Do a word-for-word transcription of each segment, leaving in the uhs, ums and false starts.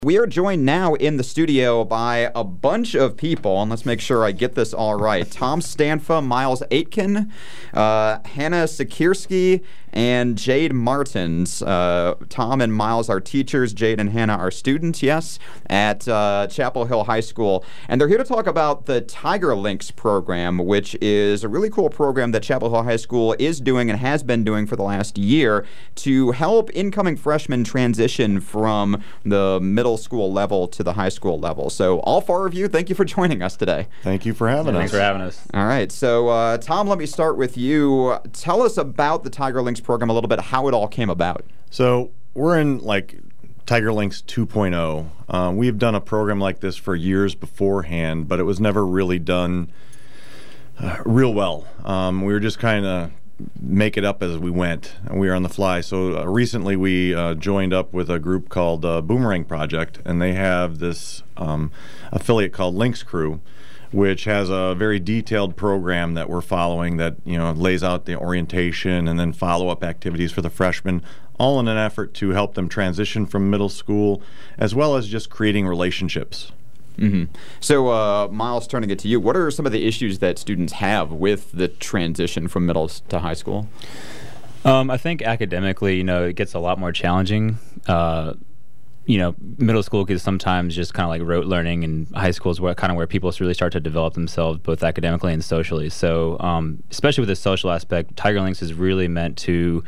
We are joined now in the studio by a bunch of people, and let's make sure I get this all right. Tom Stanfa, Miles Aitken, uh, Hannah Sikierski, and Jade Martins. Uh, Tom and Miles are teachers. Jade and Hannah are students, yes, at uh, Chapel Hill High School. And they're here to talk about the Tiger Links program, which is a really cool program that Chapel Hill High School is doing and has been doing for the last year to help incoming freshmen transition from the middle school level to the high school level. So all four of you, thank you for joining us today. Thank you for having yeah, us. Thanks for having us. All right. So uh, Tom, let me start with you. Tell us about the Tiger Links program a little bit, how it all came about. So we're in like Tiger Links two point oh. Uh, we've done a program like this for years beforehand, but it was never really done uh, real well. Um, we were just kind of make it up as we went, and we were on the fly. So uh, recently we uh, joined up with a group called uh, Boomerang Project, and they have this um, affiliate called Links Crew, which has a very detailed program that we're following that, you know, lays out the orientation and then follow-up activities for the freshmen, all in an effort to help them transition from middle school, as well as just creating relationships. Mm-hmm. So, uh, Miles, turning it to you, what are some of the issues that students have with the transition from middle to high school? Um, I think academically, you know, it gets a lot more challenging. Uh, you know, middle school is sometimes just kind of like rote learning, and high school is where, kind of where people really start to develop themselves both academically and socially. So, um, especially with the social aspect, Tiger Links is really meant to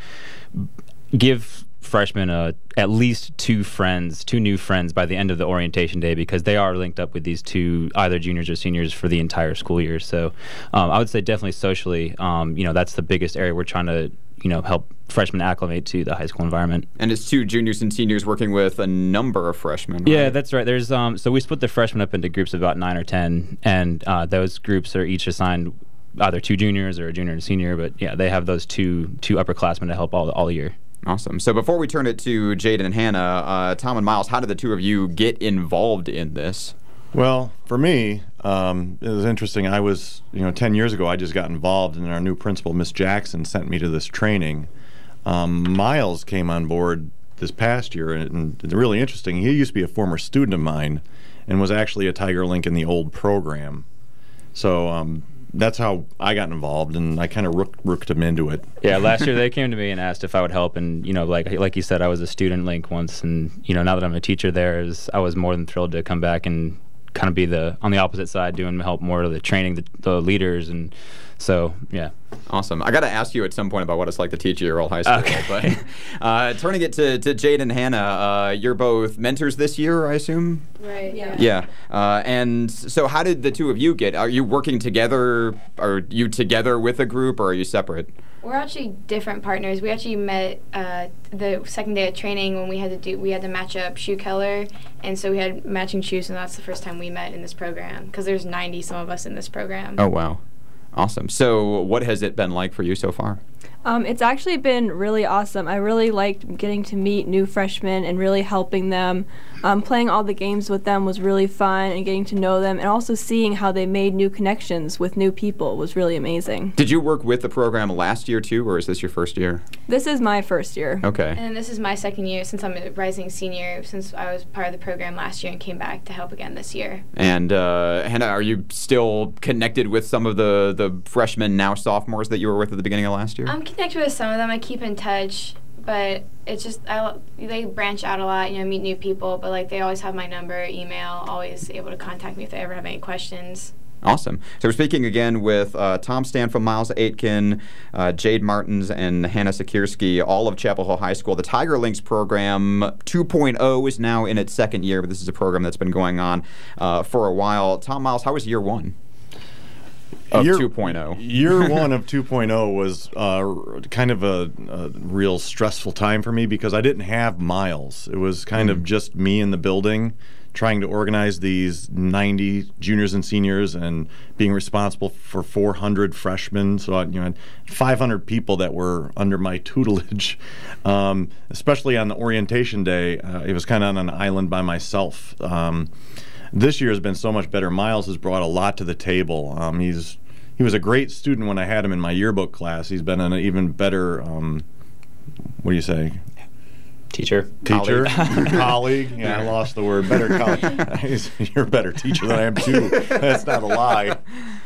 give freshmen uh, at least two friends, two new friends by the end of the orientation day, because they are linked up with these two either juniors or seniors for the entire school year. So um, I would say definitely socially, um, you know, that's the biggest area we're trying to, you know, help freshmen acclimate to the high school environment. And it's two juniors and seniors working with a number of freshmen, right? Yeah, that's right. There's um, so we split the freshmen up into groups of about nine or ten, and uh, those groups are each assigned either two juniors or a junior and a senior. But yeah, they have those two two upperclassmen to help all all year. Awesome. So before we turn it to Jade and Hannah, uh, Tom and Miles, how did the two of you get involved in this? Well, for me, um, it was interesting. I was, you know, ten years ago, I just got involved, and our new principal, Miss Jackson, sent me to this training. Um, Miles came on board this past year, and it's really interesting. He used to be a former student of mine and was actually a Tiger Link in the old program. So um, that's how I got involved, and I kind of rook- rooked him into it. Yeah, last year they came to me and asked if I would help, and you know, like like you said, I was a student Link once, and you know, now that I'm a teacher there, is I was more than thrilled to come back and kind of be the on the opposite side, doing help more of the training the, the leaders, and so yeah. Awesome. I got to ask you at some point about what it's like to teach at your old high school. Okay. But uh, turning it to, to Jade and Hannah, uh, you're both mentors this year, I assume? Right, yeah. Yeah. Uh, and so how did the two of you get? Are you working together? Are you together with a group, or are you separate? We're actually different partners. We actually met uh, the second day of training when we had to do we had to match up shoe color, and so we had matching shoes, and that's the first time we met in this program, because there's ninety some of us in this program. Oh, wow. Awesome. So what has it been like for you so far? Um, it's actually been really awesome. I really liked getting to meet new freshmen and really helping them. Um, playing all the games with them was really fun, and getting to know them, and also seeing how they made new connections with new people was really amazing. Did you work with the program last year too, or is this your first year? This is my first year. Okay. And this is my second year since I'm a rising senior, since I was part of the program last year and came back to help again this year. And uh, Hannah, are you still connected with some of the, the freshmen, now sophomores, that you were with at the beginning of last year? I'm connected with some of them. I keep in touch, but it's just I, they branch out a lot, you know, meet new people, but like they always have my number, email, always able to contact me if they ever have any questions. Awesome. So we're speaking again with uh, Tom Stanfa, Miles Aitken, uh, Jade Martins, and Hannah Sikierski, all of Chapel Hill High School. The Tiger Links program two point oh is now in its second year, but this is a program that's been going on uh, for a while. Tom, Miles, how was year one of year, two point oh? Year one of two point oh was uh, kind of a, a real stressful time for me, because I didn't have Miles. It was kind mm. of just me in the building, trying to organize these ninety juniors and seniors and being responsible for four hundred freshmen. So I, you know, five hundred people that were under my tutelage. Um, especially on the orientation day, uh, it was kind of on an island by myself. Um, this year has been so much better. Miles has brought a lot to the table. Um, he's he was a great student when I had him in my yearbook class. He's been an even better, um, what do you say? Teacher. Teacher, Colleague. colleague. Yeah, I lost the word. Better colleague. You're a better teacher than I am too. That's not a lie.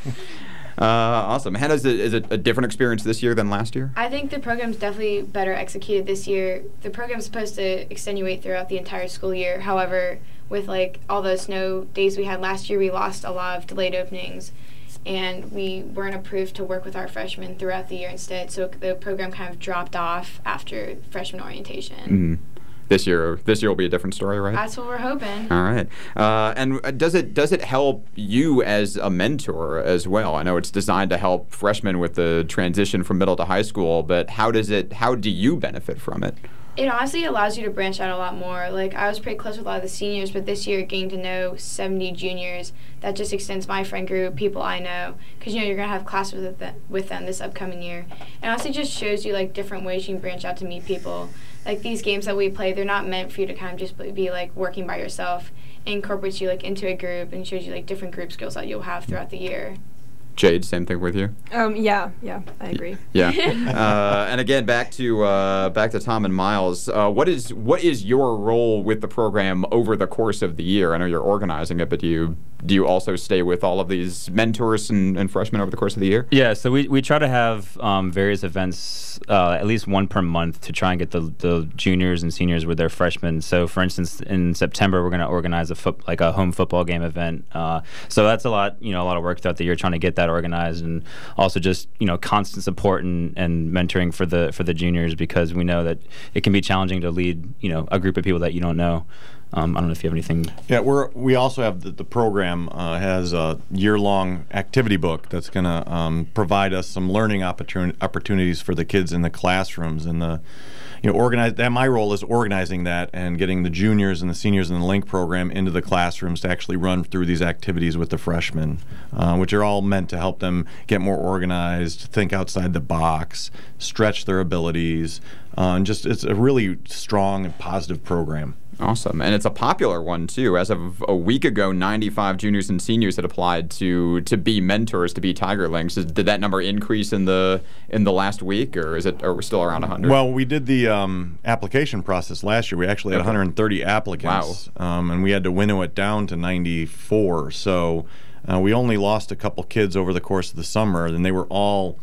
Uh, awesome. Hannah, is it, is it a different experience this year than last year? I think the program's definitely better executed this year. The program's supposed to extenuate throughout the entire school year. However, with like all the snow days we had last year, we lost a lot of delayed openings, and we weren't approved to work with our freshmen throughout the year instead. So the program kind of dropped off after freshman orientation. Mm-hmm. This year, this year will be a different story, right? That's what we're hoping. All right. Uh, and does it does it help you as a mentor as well? I know it's designed to help freshmen with the transition from middle to high school, but how does it? How do you benefit from it? It honestly allows you to branch out a lot more. Like, I was pretty close with a lot of the seniors, but this year getting to know seventy juniors, that just extends my friend group, people I know, because, you know, you're going to have classes with them, with them this upcoming year. And also just shows you, like, different ways you can branch out to meet people. Like, these games that we play, they're not meant for you to kind of just be, like, working by yourself. It incorporates you, like, into a group and shows you, like, different group skills that you'll have throughout the year. Jade, same thing with you? Um, yeah, yeah, I agree. Yeah. uh, and again, back to uh, back to Tom and Miles. Uh, what is what is your role with the program over the course of the year? I know you're organizing it, but do you do you also stay with all of these mentors and, and freshmen over the course of the year? Yeah, so we, we try to have um, various events, uh, at least one per month, to try and get the the juniors and seniors with their freshmen. So, for instance, in September we're going to organize a foot, like a home football game event. Uh, so that's a lot, you know, a lot of work throughout the year trying to get that organized, and also just, you know, constant support and, and mentoring for the for the juniors, because we know that it can be challenging to lead, you know, a group of people that you don't know. Um, I don't know if you have anything. Yeah, we're we also have the, the program uh, has a year-long activity book that's going to um, provide us some learning opportun- opportunities for the kids in the classrooms, and the you know organize that. My role is organizing that and getting the juniors and the seniors in the Link program into the classrooms to actually run through these activities with the freshmen, uh, which are all meant to help them get more organized, think outside the box, stretch their abilities, uh, and just it's a really strong and positive program. Awesome. And it's a popular one, too. As of a week ago, ninety-five juniors and seniors had applied to to be mentors, to be Tiger Links. Is, did that number increase in the in the last week, or is it or we're still around one hundred? Well, we did the um, application process last year. We actually had okay. one hundred thirty applicants. Wow. Um, and we had to winnow it down to ninety-four. So uh, we only lost a couple kids over the course of the summer, and they were all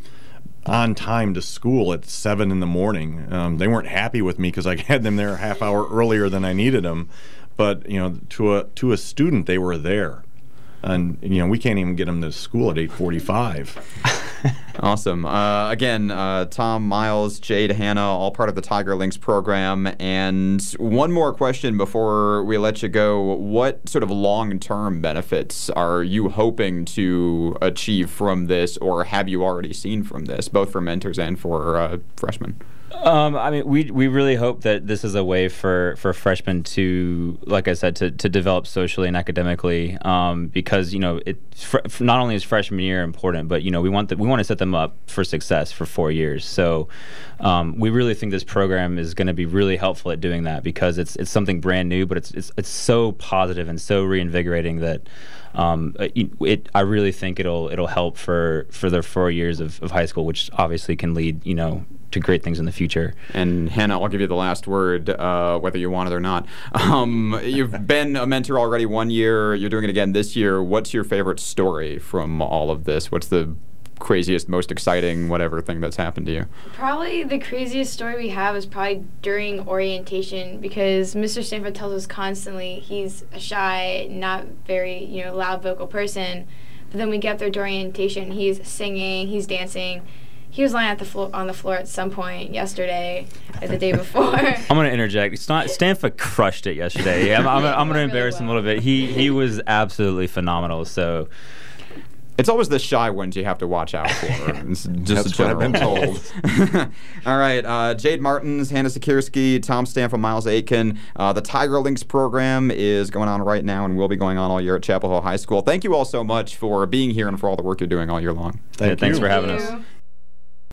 on time to school at seven in the morning. Um, they weren't happy with me because I had them there a half hour earlier than I needed them, but you know, to a to a student, they were there, and you know, we can't even get them to school at eight forty-five. Awesome. Uh, again, uh, Tom, Miles, Jade, Hannah, all part of the Tiger Links program. And one more question before we let you go. What sort of long-term benefits are you hoping to achieve from this, or have you already seen from this, both for mentors and for uh, freshmen? Um, I mean, we we really hope that this is a way for, for freshmen to, like I said, to, to develop socially and academically, um, because you know it fr- not only is freshman year important, but you know we want the, we want to set them up for success for four years. So um, we really think this program is going to be really helpful at doing that, because it's it's something brand new, but it's it's it's so positive and so reinvigorating that. Um, it, it, I really think it'll it'll help for, for their four years of, of high school, which obviously can lead, you know, to great things in the future. And Hannah, I'll give you the last word, uh, whether you want it or not. Um, you've been a mentor already one year. You're doing it again this year. What's your favorite story from all of this? What's the craziest, most exciting, whatever thing that's happened to you? Probably the craziest story we have is probably during orientation, because Mister Stanford tells us constantly he's a shy, not very, you know, loud vocal person. But then we get there during orientation, he's singing, he's dancing. He was lying at the floor on the floor at some point yesterday or the day before. I'm going to interject. St- Stanford crushed it yesterday. I'm, I'm, I'm going to embarrass him a little bit. He he was absolutely phenomenal. So. It's always the shy ones you have to watch out for. It's just That's what I've been told. All right, uh, Jade Martins, Hannah Sikorsky, Tom Stanford, Miles Aitken. Uh, the Tiger Links program is going on right now and will be going on all year at Chapel Hill High School. Thank you all so much for being here and for all the work you're doing all year long. Thank yeah, thanks you. for having Thank us. you.